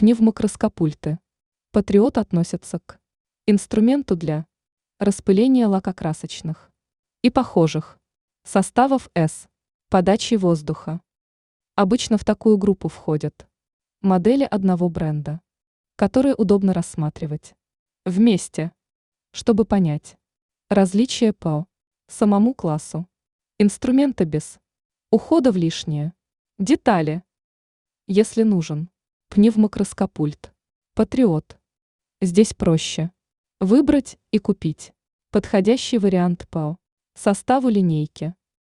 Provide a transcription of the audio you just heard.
Пневмокроскопульты. Патриот относится к инструменту для распыления лакокрасочных и похожих составов с подачей воздуха. Обычно в такую группу входят модели одного бренда, которые удобно рассматривать вместе, чтобы понять различия по самому классу инструмента без ухода в лишние детали. Если нужен пневмокроскопульт, Патриот, здесь проще выбрать и купить подходящий вариант по составу линейки.